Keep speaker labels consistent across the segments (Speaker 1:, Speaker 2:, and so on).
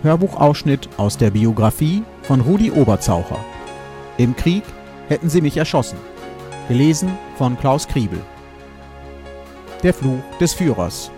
Speaker 1: Hörbuchausschnitt aus der Biografie von Rudi Oberzaucher. Im Krieg hätten sie mich erschossen. Gelesen von Klaus Kriebel. Der Fluch des Führers.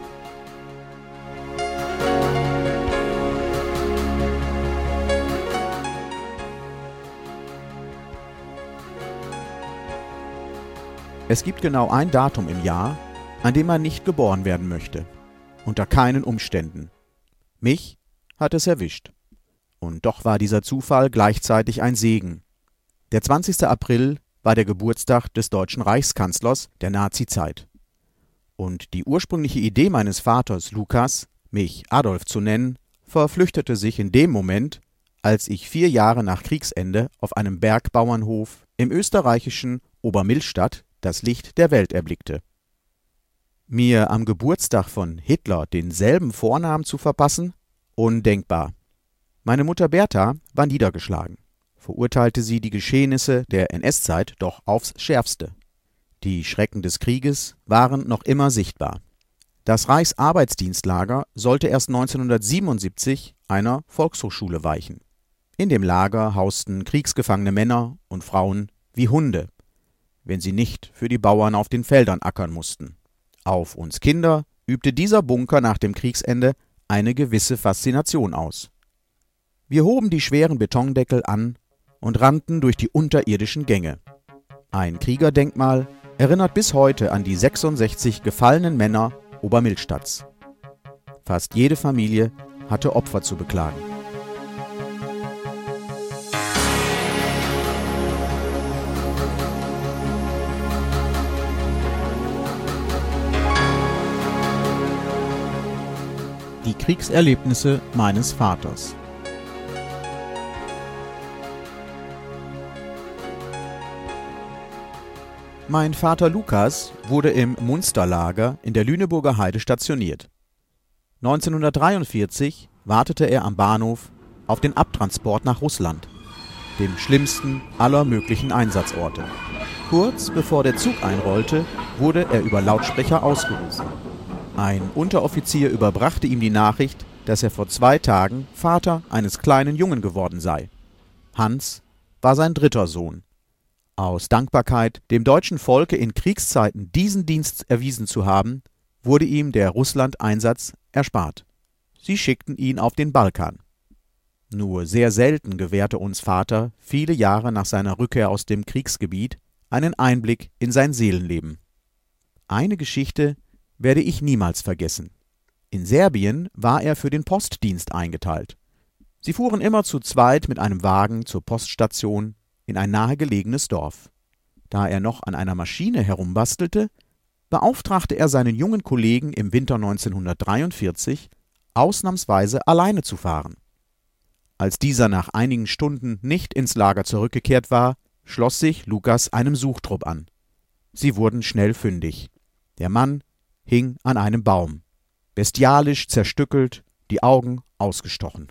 Speaker 1: Es gibt genau ein Datum im Jahr, an dem man nicht geboren werden möchte. Unter keinen Umständen. Mich hat es erwischt. Und doch war dieser Zufall gleichzeitig ein Segen. Der 20. April war der Geburtstag des deutschen Reichskanzlers der Nazizeit. Und die ursprüngliche Idee meines Vaters Lukas, mich Adolf zu nennen, verflüchtete sich in dem Moment, als ich 4 Jahre nach Kriegsende auf einem Bergbauernhof im österreichischen Obermillstatt das Licht der Welt erblickte. Mir am Geburtstag von Hitler denselben Vornamen zu verpassen? Undenkbar. Meine Mutter Bertha war niedergeschlagen, verurteilte sie die Geschehnisse der NS-Zeit doch aufs Schärfste. Die Schrecken des Krieges waren noch immer sichtbar. Das Reichsarbeitsdienstlager sollte erst 1977 einer Volkshochschule weichen. In dem Lager hausten kriegsgefangene Männer und Frauen wie Hunde, wenn sie nicht für die Bauern auf den Feldern ackern mussten. Auf uns Kinder übte dieser Bunker nach dem Kriegsende eine gewisse Faszination aus. Wir hoben die schweren Betondeckel an und rannten durch die unterirdischen Gänge. Ein Kriegerdenkmal erinnert bis heute an die 66 gefallenen Männer Obermillstatts. Fast jede Familie hatte Opfer zu beklagen. Die Kriegserlebnisse meines Vaters. Mein Vater Lukas wurde im Munsterlager in der Lüneburger Heide stationiert. 1943 wartete er am Bahnhof auf den Abtransport nach Russland, dem schlimmsten aller möglichen Einsatzorte. Kurz bevor der Zug einrollte, wurde er über Lautsprecher ausgerufen. Ein Unteroffizier überbrachte ihm die Nachricht, dass er vor 2 Tagen Vater eines kleinen Jungen geworden sei. Hans war sein 3. Sohn. Aus Dankbarkeit, dem deutschen Volke in Kriegszeiten diesen Dienst erwiesen zu haben, wurde ihm der Russland-Einsatz erspart. Sie schickten ihn auf den Balkan. Nur sehr selten gewährte uns Vater, viele Jahre nach seiner Rückkehr aus dem Kriegsgebiet, einen Einblick in sein Seelenleben. Eine Geschichte werde ich niemals vergessen. In Serbien war er für den Postdienst eingeteilt. Sie fuhren immer zu zweit mit einem Wagen zur Poststation in ein nahegelegenes Dorf. Da er noch an einer Maschine herumbastelte, beauftragte er seinen jungen Kollegen im Winter 1943, ausnahmsweise alleine zu fahren. Als dieser nach einigen Stunden nicht ins Lager zurückgekehrt war, schloss sich Lukas einem Suchtrupp an. Sie wurden schnell fündig. Der Mann hing an einem Baum, bestialisch zerstückelt, die Augen ausgestochen.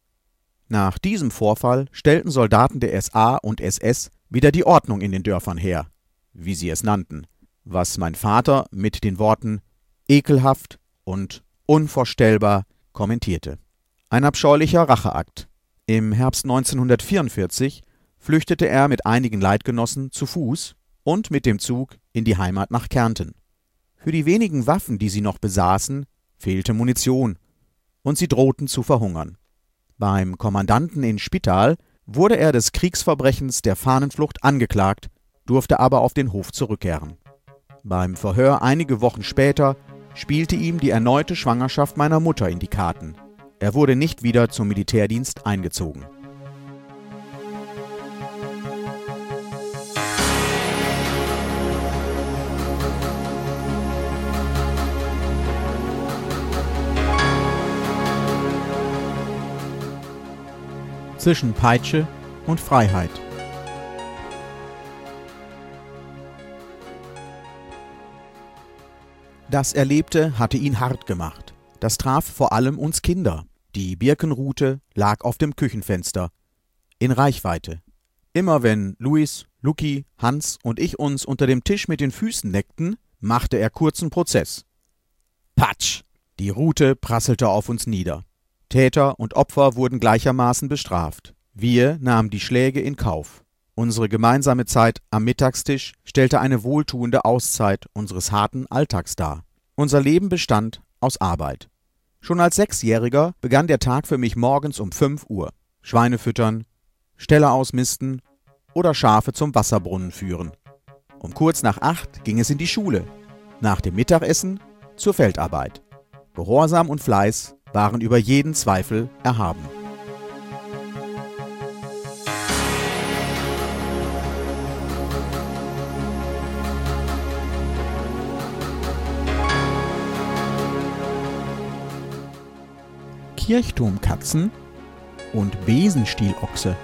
Speaker 1: Nach diesem Vorfall stellten Soldaten der SA und SS wieder die Ordnung in den Dörfern her, wie sie es nannten, was mein Vater mit den Worten ekelhaft und unvorstellbar kommentierte. Ein abscheulicher Racheakt. Im Herbst 1944 flüchtete er mit einigen Leitgenossen zu Fuß und mit dem Zug in die Heimat nach Kärnten. Für die wenigen Waffen, die sie noch besaßen, fehlte Munition und sie drohten zu verhungern. Beim Kommandanten in Spittal wurde er des Kriegsverbrechens der Fahnenflucht angeklagt, durfte aber auf den Hof zurückkehren. Beim Verhör einige Wochen später spielte ihm die erneute Schwangerschaft meiner Mutter in die Karten. Er wurde nicht wieder zum Militärdienst eingezogen. Zwischen Peitsche und Freiheit. Das Erlebte hatte ihn hart gemacht. Das traf vor allem uns Kinder. Die Birkenrute lag auf dem Küchenfenster, in Reichweite. Immer wenn Luis, Luki, Hans und ich uns unter dem Tisch mit den Füßen neckten, machte er kurzen Prozess. Patsch! Die Rute prasselte auf uns nieder. Täter und Opfer wurden gleichermaßen bestraft. Wir nahmen die Schläge in Kauf. Unsere gemeinsame Zeit am Mittagstisch stellte eine wohltuende Auszeit unseres harten Alltags dar. Unser Leben bestand aus Arbeit. Schon als 6-Jähriger begann der Tag für mich morgens um 5 Uhr. Schweine füttern, Ställe ausmisten oder Schafe zum Wasserbrunnen führen. Um kurz nach 8 ging es in die Schule. Nach dem Mittagessen zur Feldarbeit. Gehorsam und Fleiß waren über jeden Zweifel erhaben. Kirchturmkatzen und Besenstielochse.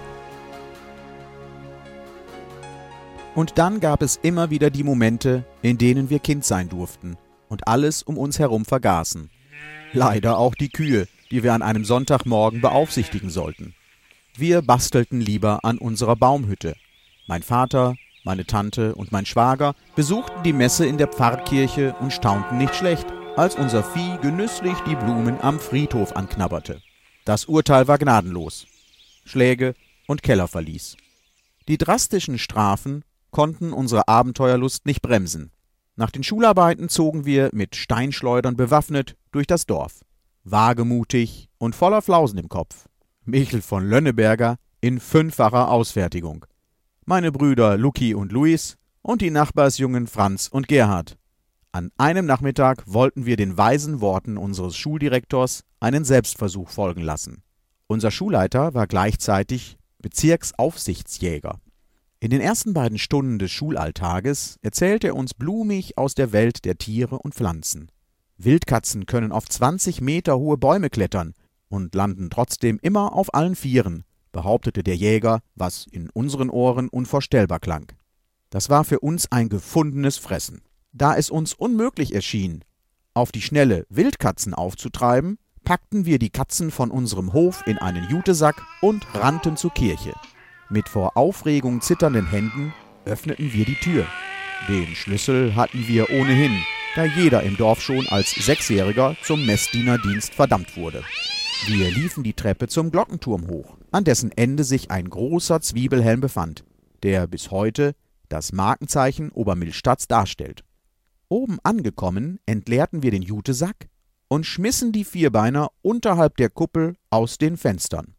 Speaker 1: Und dann gab es immer wieder die Momente, in denen wir Kind sein durften und alles um uns herum vergaßen. Leider auch die Kühe, die wir an einem Sonntagmorgen beaufsichtigen sollten. Wir bastelten lieber an unserer Baumhütte. Mein Vater, meine Tante und mein Schwager besuchten die Messe in der Pfarrkirche und staunten nicht schlecht, als unser Vieh genüsslich die Blumen am Friedhof anknabberte. Das Urteil war gnadenlos. Schläge und Kellerverlies. Die drastischen Strafen konnten unsere Abenteuerlust nicht bremsen. Nach den Schularbeiten zogen wir mit Steinschleudern bewaffnet durch das Dorf. Wagemutig und voller Flausen im Kopf. Michel von Lönneberger in 5-facher Ausfertigung. Meine Brüder Lucky und Luis und die Nachbarsjungen Franz und Gerhard. An einem Nachmittag wollten wir den weisen Worten unseres Schuldirektors einen Selbstversuch folgen lassen. Unser Schulleiter war gleichzeitig Bezirksaufsichtsjäger. In den ersten beiden Stunden des Schulalltages erzählte er uns blumig aus der Welt der Tiere und Pflanzen. Wildkatzen können auf 20 Meter hohe Bäume klettern und landen trotzdem immer auf allen Vieren, behauptete der Jäger, was in unseren Ohren unvorstellbar klang. Das war für uns ein gefundenes Fressen. Da es uns unmöglich erschien, auf die Schnelle Wildkatzen aufzutreiben, packten wir die Katzen von unserem Hof in einen Jutesack und rannten zur Kirche. Mit vor Aufregung zitternden Händen öffneten wir die Tür. Den Schlüssel hatten wir ohnehin, da jeder im Dorf schon als 6-Jähriger zum Messdienerdienst verdammt wurde. Wir liefen die Treppe zum Glockenturm hoch, an dessen Ende sich ein großer Zwiebelhelm befand, der bis heute das Markenzeichen Obermillstadts darstellt. Oben angekommen, entleerten wir den Jutesack und schmissen die Vierbeiner unterhalb der Kuppel aus den Fenstern.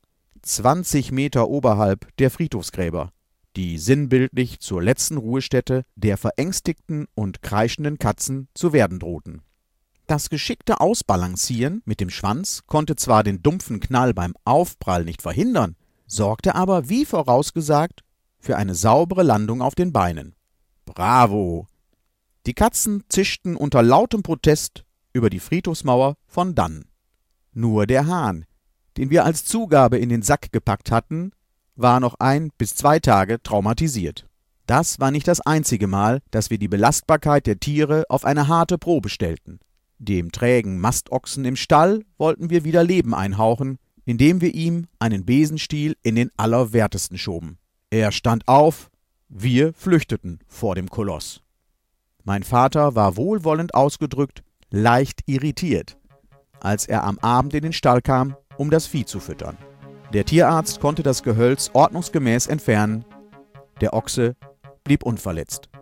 Speaker 1: 20 Meter oberhalb der Friedhofsgräber, die sinnbildlich zur letzten Ruhestätte der verängstigten und kreischenden Katzen zu werden drohten. Das geschickte Ausbalancieren mit dem Schwanz konnte zwar den dumpfen Knall beim Aufprall nicht verhindern, sorgte aber, wie vorausgesagt, für eine saubere Landung auf den Beinen. Bravo! Die Katzen zischten unter lautem Protest über die Friedhofsmauer von dannen. Nur der Hahn, den wir als Zugabe in den Sack gepackt hatten, war noch 1 bis 2 Tage traumatisiert. Das war nicht das einzige Mal, dass wir die Belastbarkeit der Tiere auf eine harte Probe stellten. Dem trägen Mastochsen im Stall wollten wir wieder Leben einhauchen, indem wir ihm einen Besenstiel in den Allerwertesten schoben. Er stand auf, wir flüchteten vor dem Koloss. Mein Vater war wohlwollend ausgedrückt leicht irritiert, als er am Abend in den Stall kam, um das Vieh zu füttern. Der Tierarzt konnte das Gehölz ordnungsgemäß entfernen. Der Ochse blieb unverletzt.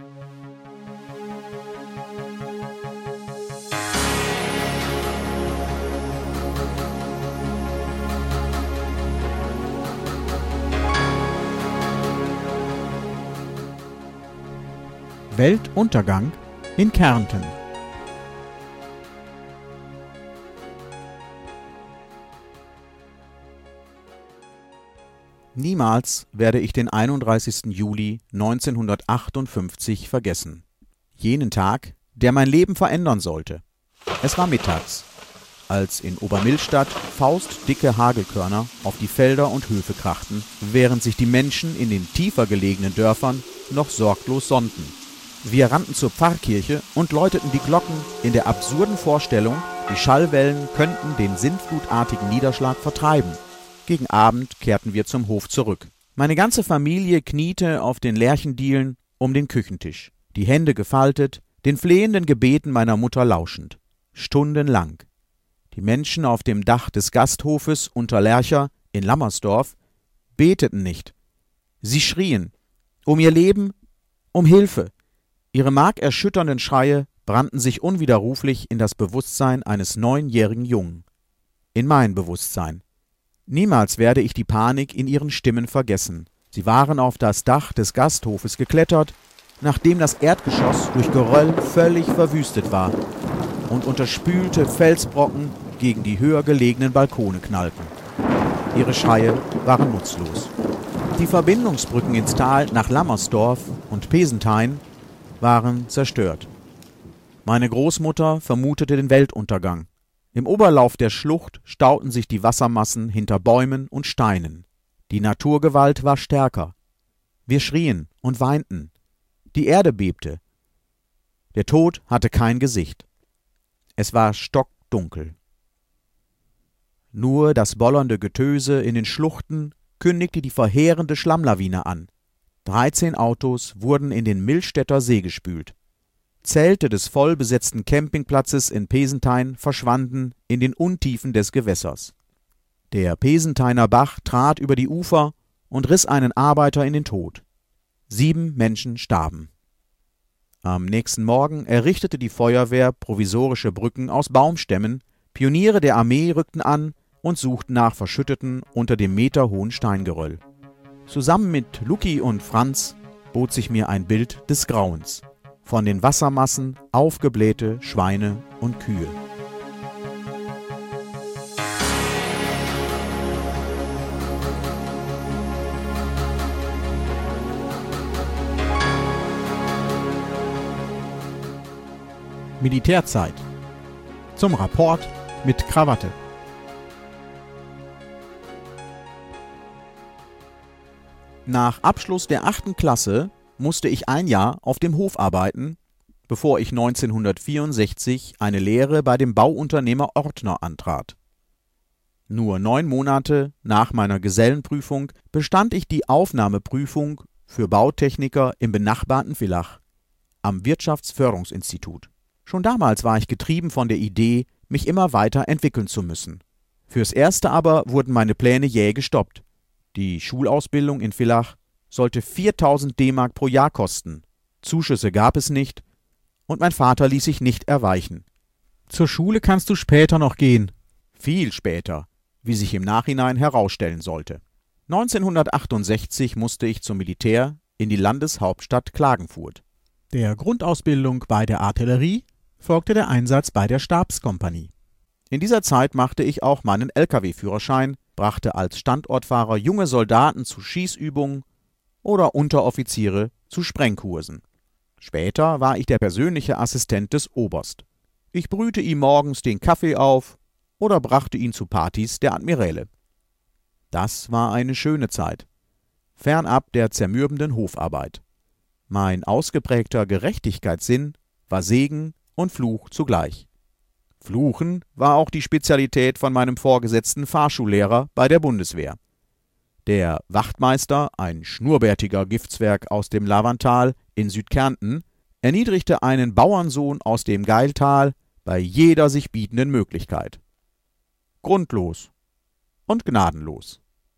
Speaker 1: Weltuntergang in Kärnten. Niemals werde ich den 31. Juli 1958 vergessen. Jenen Tag, der mein Leben verändern sollte. Es war mittags, als in Obermillstadt faustdicke Hagelkörner auf die Felder und Höfe krachten, während sich die Menschen in den tiefer gelegenen Dörfern noch sorglos sonnten. Wir rannten zur Pfarrkirche und läuteten die Glocken in der absurden Vorstellung, die Schallwellen könnten den sintflutartigen Niederschlag vertreiben. Gegen Abend kehrten wir zum Hof zurück. Meine ganze Familie kniete auf den Lärchendielen um den Küchentisch, die Hände gefaltet, den flehenden Gebeten meiner Mutter lauschend. Stundenlang. Die Menschen auf dem Dach des Gasthofes Unterlercher in Lammersdorf beteten nicht. Sie schrien um ihr Leben, um Hilfe. Ihre markerschütternden Schreie brannten sich unwiderruflich in das Bewusstsein eines 9-jährigen Jungen. In mein Bewusstsein. Niemals werde ich die Panik in ihren Stimmen vergessen. Sie waren auf das Dach des Gasthofes geklettert, nachdem das Erdgeschoss durch Geröll völlig verwüstet war und unterspülte Felsbrocken gegen die höher gelegenen Balkone knallten. Ihre Schreie waren nutzlos. Die Verbindungsbrücken ins Tal nach Lammersdorf und Pesentein waren zerstört. Meine Großmutter vermutete den Weltuntergang. Im Oberlauf der Schlucht stauten sich die Wassermassen hinter Bäumen und Steinen. Die Naturgewalt war stärker. Wir schrien und weinten. Die Erde bebte. Der Tod hatte kein Gesicht. Es war stockdunkel. Nur das bollernde Getöse in den Schluchten kündigte die verheerende Schlammlawine an. 13 Autos wurden in den Millstätter See gespült. Zelte des vollbesetzten Campingplatzes in Pesentein verschwanden in den Untiefen des Gewässers. Der Pesenteiner Bach trat über die Ufer und riss einen Arbeiter in den Tod. 7 Menschen starben. Am nächsten Morgen errichtete die Feuerwehr provisorische Brücken aus Baumstämmen, Pioniere der Armee rückten an und suchten nach Verschütteten unter dem meterhohen Steingeröll. Zusammen mit Luki und Franz bot sich mir ein Bild des Grauens. Von den Wassermassen aufgeblähte Schweine und Kühe. Militärzeit. Zum Rapport mit Krawatte. Nach Abschluss der 8. Klasse musste ich ein Jahr auf dem Hof arbeiten, bevor ich 1964 eine Lehre bei dem Bauunternehmer Ortner antrat. Nur 9 Monate nach meiner Gesellenprüfung bestand ich die Aufnahmeprüfung für Bautechniker im benachbarten Villach am Wirtschaftsförderungsinstitut. Schon damals war ich getrieben von der Idee, mich immer weiter entwickeln zu müssen. Fürs Erste aber wurden meine Pläne jäh gestoppt. Die Schulausbildung in Villach sollte 4.000 D-Mark pro Jahr kosten. Zuschüsse gab es nicht und mein Vater ließ sich nicht erweichen. Zur Schule kannst du später noch gehen. Viel später, wie sich im Nachhinein herausstellen sollte. 1968 musste ich zum Militär in die Landeshauptstadt Klagenfurt. Der Grundausbildung bei der Artillerie folgte der Einsatz bei der Stabskompanie. In dieser Zeit machte ich auch meinen Lkw-Führerschein, brachte als Standortfahrer junge Soldaten zu Schießübungen oder Unteroffiziere zu Sprengkursen. Später war ich der persönliche Assistent des Oberst. Ich brühte ihm morgens den Kaffee auf oder brachte ihn zu Partys der Admiräle. Das war eine schöne Zeit, fernab der zermürbenden Hofarbeit. Mein ausgeprägter Gerechtigkeitssinn war Segen und Fluch zugleich. Fluchen war auch die Spezialität von meinem vorgesetzten Fahrschullehrer bei der Bundeswehr. Der Wachtmeister, ein schnurrbärtiger Giftswerk aus dem Lavantal in Südkärnten, erniedrigte einen Bauernsohn aus dem Geiltal bei jeder sich bietenden Möglichkeit. Grundlos und gnadenlos.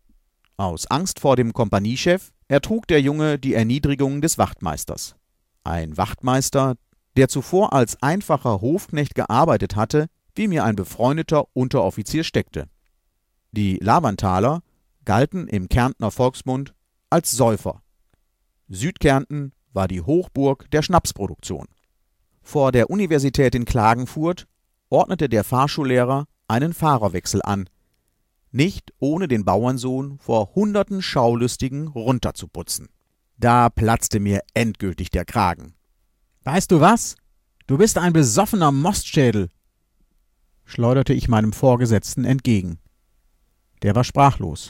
Speaker 1: Aus Angst vor dem Kompaniechef ertrug der Junge die Erniedrigung des Wachtmeisters. Ein Wachtmeister, der zuvor als einfacher Hofknecht gearbeitet hatte, wie mir ein befreundeter Unteroffizier steckte. Die Lavantaler galten im Kärntner Volksmund als Säufer. Südkärnten war die Hochburg der Schnapsproduktion. Vor der Universität in Klagenfurt ordnete der Fahrschullehrer einen Fahrerwechsel an, nicht ohne den Bauernsohn vor hunderten Schaulustigen runterzuputzen. Da platzte mir endgültig der Kragen. »Weißt du was? Du bist ein besoffener Mostschädel«, schleuderte ich meinem Vorgesetzten entgegen. Der war sprachlos.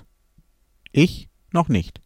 Speaker 1: Ich noch nicht.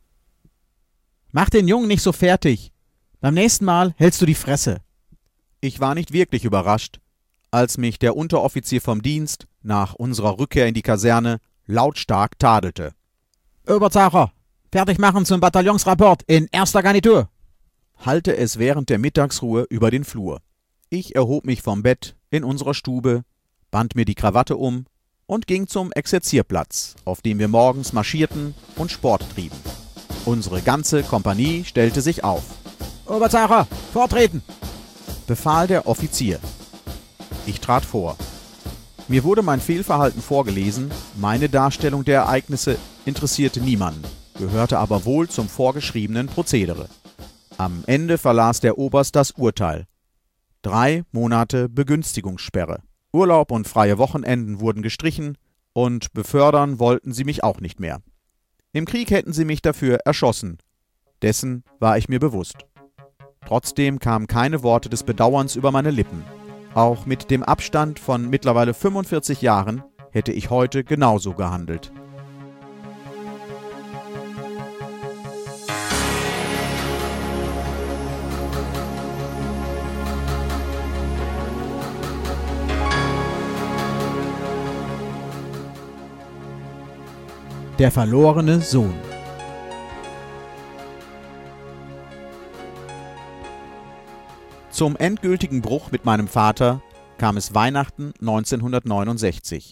Speaker 1: »Mach den Jungen nicht so fertig. Beim nächsten Mal hältst du die Fresse.« Ich war nicht wirklich überrascht, als mich der Unteroffizier vom Dienst nach unserer Rückkehr in die Kaserne lautstark tadelte. »Oberzacher, fertig machen zum Bataillonsrapport in erster Garnitur«, hallte es während der Mittagsruhe über den Flur. Ich erhob mich vom Bett in unserer Stube, band mir die Krawatte um und ging zum Exerzierplatz, auf dem wir morgens marschierten und Sport trieben. Unsere ganze Kompanie stellte sich auf. »Oberzacher, vortreten!« befahl der Offizier. Ich trat vor. Mir wurde mein Fehlverhalten vorgelesen, meine Darstellung der Ereignisse interessierte niemanden, gehörte aber wohl zum vorgeschriebenen Prozedere. Am Ende verlas der Oberst das Urteil. 3 Monate Begünstigungssperre. Urlaub und freie Wochenenden wurden gestrichen und befördern wollten sie mich auch nicht mehr. Im Krieg hätten sie mich dafür erschossen. Dessen war ich mir bewusst. Trotzdem kamen keine Worte des Bedauerns über meine Lippen. Auch mit dem Abstand von mittlerweile 45 Jahren hätte ich heute genauso gehandelt. Der verlorene Sohn. Zum endgültigen Bruch mit meinem Vater kam es Weihnachten 1969.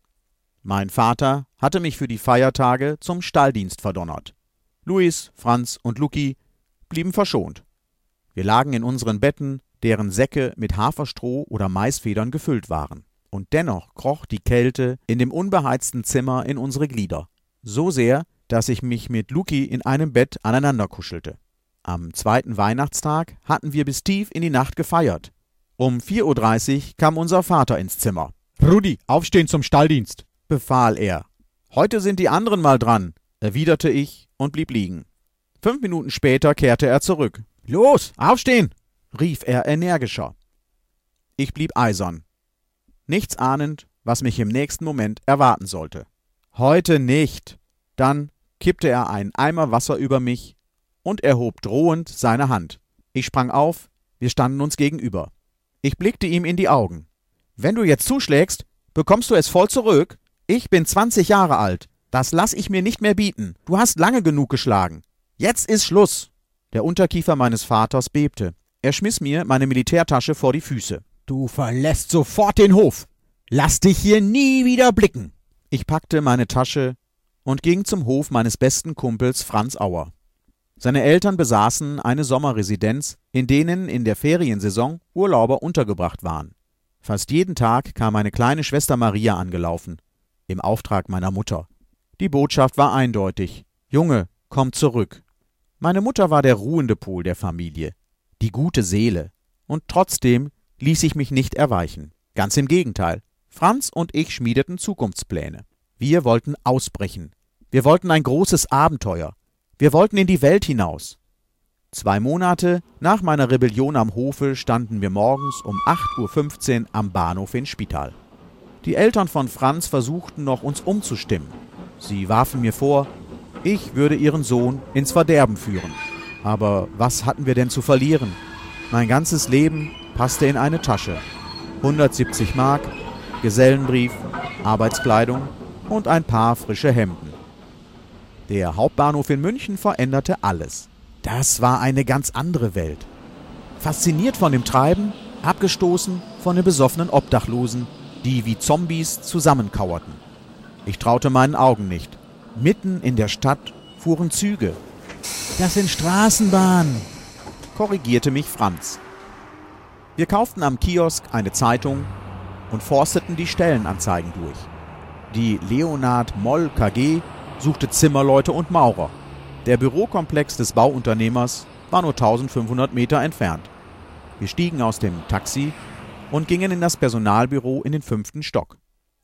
Speaker 1: Mein Vater hatte mich für die Feiertage zum Stalldienst verdonnert. Luis, Franz und Luki blieben verschont. Wir lagen in unseren Betten, deren Säcke mit Haferstroh oder Maisfedern gefüllt waren. Und dennoch kroch die Kälte in dem unbeheizten Zimmer in unsere Glieder. So sehr, dass ich mich mit Luki in einem Bett aneinander kuschelte. Am 2. Weihnachtstag hatten wir bis tief in die Nacht gefeiert. Um 4:30 Uhr kam unser Vater ins Zimmer. »Rudi, aufstehen zum Stalldienst«, befahl er. »Heute sind die anderen mal dran«, erwiderte ich und blieb liegen. 5 Minuten später kehrte er zurück. »Los, aufstehen«, rief er energischer. Ich blieb eisern, nichts ahnend, was mich im nächsten Moment erwarten sollte. »Heute nicht«, dann kippte er einen Eimer Wasser über mich und erhob drohend seine Hand. Ich sprang auf, wir standen uns gegenüber. Ich blickte ihm in die Augen. »Wenn du jetzt zuschlägst, bekommst du es voll zurück. Ich bin 20 Jahre alt. Das lass ich mir nicht mehr bieten. Du hast lange genug geschlagen. Jetzt ist Schluss.« Der Unterkiefer meines Vaters bebte. Er schmiss mir meine Militärtasche vor die Füße. »Du verlässt sofort den Hof. Lass dich hier nie wieder blicken.« Ich packte meine Tasche und ging zum Hof meines besten Kumpels Franz Auer. Seine Eltern besaßen eine Sommerresidenz, in denen in der Feriensaison Urlauber untergebracht waren. Fast jeden Tag kam meine kleine Schwester Maria angelaufen, im Auftrag meiner Mutter. Die Botschaft war eindeutig: »Junge, komm zurück.« Meine Mutter war der ruhende Pol der Familie, die gute Seele. Und trotzdem ließ ich mich nicht erweichen. Ganz im Gegenteil. Franz und ich schmiedeten Zukunftspläne. Wir wollten ausbrechen. Wir wollten ein großes Abenteuer. Wir wollten in die Welt hinaus. 2 Monate nach meiner Rebellion am Hofe standen wir morgens um 8:15 Uhr am Bahnhof in Spital. Die Eltern von Franz versuchten noch, uns umzustimmen. Sie warfen mir vor, ich würde ihren Sohn ins Verderben führen. Aber was hatten wir denn zu verlieren? Mein ganzes Leben passte in eine Tasche. 170 Mark, Gesellenbrief, Arbeitskleidung und ein paar frische Hemden. Der Hauptbahnhof in München veränderte alles. Das war eine ganz andere Welt. Fasziniert von dem Treiben, abgestoßen von den besoffenen Obdachlosen, die wie Zombies zusammenkauerten. Ich traute meinen Augen nicht. Mitten in der Stadt fuhren Züge. »Das sind Straßenbahnen«, korrigierte mich Franz. Wir kauften am Kiosk eine Zeitung und forsteten die Stellenanzeigen durch. Die Leonhard Moll KG suchte Zimmerleute und Maurer. Der Bürokomplex des Bauunternehmers war nur 1500 Meter entfernt. Wir stiegen aus dem Taxi und gingen in das Personalbüro in den 5. Stock.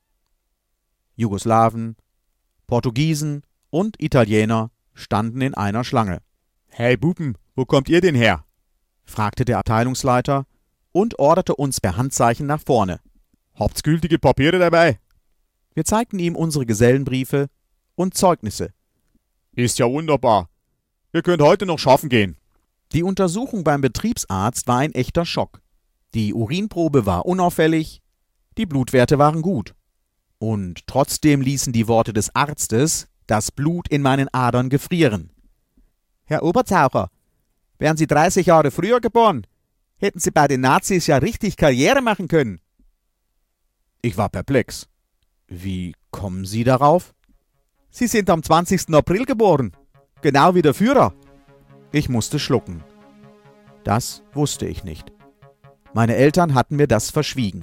Speaker 1: Jugoslawen, Portugiesen und Italiener standen in einer Schlange. »Hey Buben, wo kommt ihr denn her?« fragte der Abteilungsleiter und orderte uns per Handzeichen nach vorne. »Habt's gültige Papiere dabei?« Wir zeigten ihm unsere Gesellenbriefe und Zeugnisse. »Ist ja wunderbar. Ihr könnt heute noch schaffen gehen.« Die Untersuchung beim Betriebsarzt war ein echter Schock. Die Urinprobe war unauffällig, die Blutwerte waren gut. Und trotzdem ließen die Worte des Arztes das Blut in meinen Adern gefrieren. »Herr Obertaucher, wären Sie 30 Jahre früher geboren, hätten Sie bei den Nazis ja richtig Karriere machen können.« Ich war perplex. Wie kommen Sie darauf? Sie sind am 20. April geboren, genau wie der Führer. Ich musste schlucken. Das wusste ich nicht. Meine Eltern hatten mir das verschwiegen.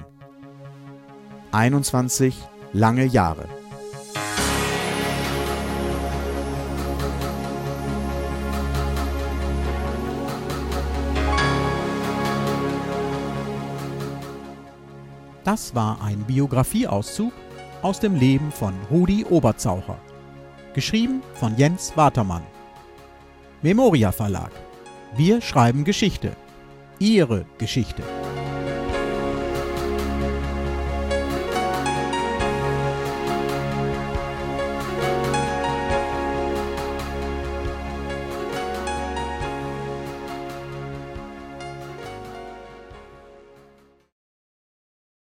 Speaker 1: 21 lange Jahre. Das war ein Biografieauszug aus dem Leben von Rudi Oberzaucher. Geschrieben von Jens Watermann. Memoria Verlag. Wir schreiben Geschichte. Ihre Geschichte.